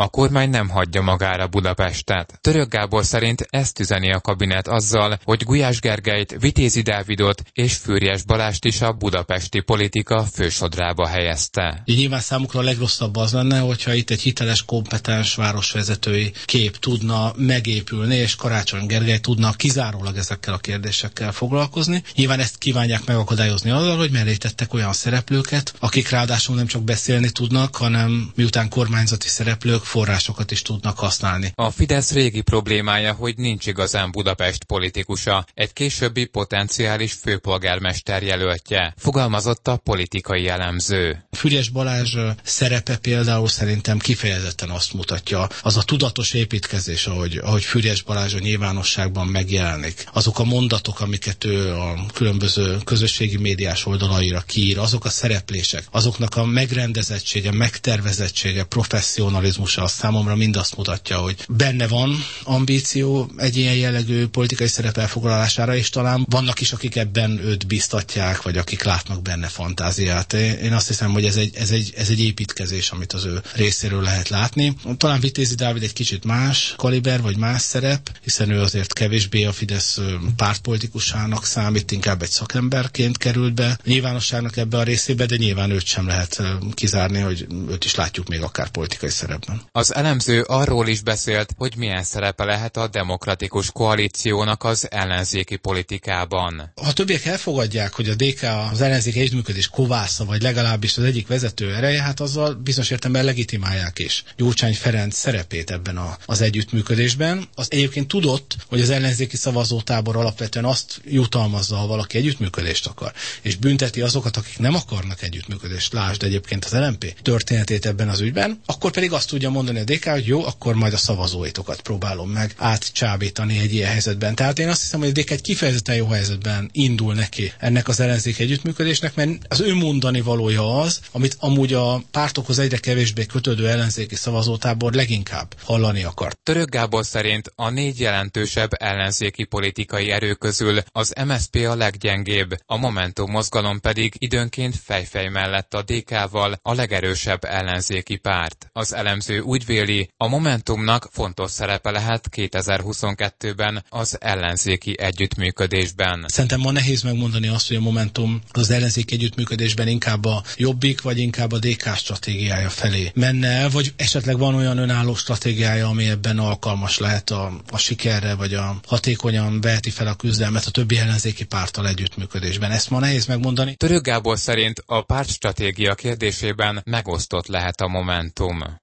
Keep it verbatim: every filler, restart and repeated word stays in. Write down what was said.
A kormány nem hagyja magára Budapestet. Török Gábor szerint ezt üzeni a kabinet azzal, hogy Gulyás Gergelyt, Vitézi Dávidot és Füriyes Balást is a budapesti politika fősodrába helyezte. Így nyilván számukra a legrosszabb az lenne, hogyha itt egy hiteles, kompetens városvezetői kép tudna megépülni, és Karácsony Gergely tudna kizárólag ezekkel a kérdésekkel foglalkozni. Nyilván ezt kívánják megakadályozni azzal, hogy mellé tettek olyan szereplőket, akik ráadásul nem csak beszélni tudnak, hanem miután kormányzati szereplők, forrásokat is tudnak használni. A Fidesz régi problémája, hogy nincs igazán Budapest politikusa, egy későbbi potenciális főpolgármester jelöltje, fogalmazott a politikai elemző. Füriyes Balázs szerepe például szerintem kifejezetten azt mutatja, az a tudatos építkezés, ahogy, ahogy Füriyes Balázs a nyilvánosságban megjelenik. Azok a mondatok, amiket ő a különböző közösségi médiás oldalaira kiír, azok a szereplések, azoknak a megrendezettsége, megtervezettsége, professzionalizmusa, az számomra mind azt mutatja, hogy benne van ambíció egy ilyen jellegű politikai szerep elfoglalására, és talán vannak is, akik ebben őt biztatják, vagy akik látnak benne fantáziát. Én azt hiszem, hogy ez egy, ez egy, ez egy építkezés, amit az ő részéről lehet látni. Talán Vitézi Dávid egy kicsit más kaliber, vagy más szerep, hiszen ő azért kevésbé a Fidesz pártpolitikusának számít, inkább egy szakemberként került be nyilvánosságnak ebbe a részébe, de nyilván őt sem lehet kizárni, hogy őt is látjuk még akár politikai szerepben. Az elemző arról is beszélt, hogy milyen szerepe lehet a demokratikus koalíciónak az ellenzéki politikában. Ha többiek elfogadják, hogy a dé ká az ellenzéki együttműködés kovásza, vagy legalábbis az egyik vezető ereje, hát azzal bizonyos értelemben legitimálják is Gyurcsány Ferenc szerepét ebben a, az együttműködésben. Az egyébként tudott, hogy az ellenzéki szavazótábor alapvetően azt jutalmazza, ha valaki együttműködést akar, és bünteti azokat, akik nem akarnak együttműködést. Lásd egyébként az el em pé történetét ebben az ügyben, akkor pedig azt tudja mondani a dé ká, hogy jó, akkor majd a szavazóitokat próbálom meg átcsábítani egy ilyen helyzetben. Tehát én azt hiszem, hogy a dé ká egy kifejezetten jó helyzetben indul neki ennek az ellenzék együttműködésnek, mert az ő mondani valója az, amit amúgy a pártokhoz egyre kevésbé kötődő ellenzéki szavazótábor leginkább hallani akar. Török Gábor szerint a négy jelentősebb ellenzéki politikai erő közül az em es zé pé a leggyengébb, a Momentum mozgalom pedig időnként fejfej mellett a dé ká-val a legerősebb ellenzéki párt. Az elemző úgy véli, a Momentumnak fontos szerepe lehet kétezer-huszonkettőben az ellenzéki együttműködésben. Szerintem ma nehéz megmondani azt, hogy a Momentum az ellenzéki együttműködésben inkább a Jobbik, vagy inkább a dé ká stratégiája felé menne el, vagy esetleg van olyan önálló stratégiája, ami ebben alkalmas lehet a, a sikerre, vagy a hatékonyan veheti fel a küzdelmet a többi ellenzéki párttal együttműködésben. Ezt ma nehéz megmondani. Török Gábor szerint a pártstratégia kérdésében megosztott lehet a Momentum.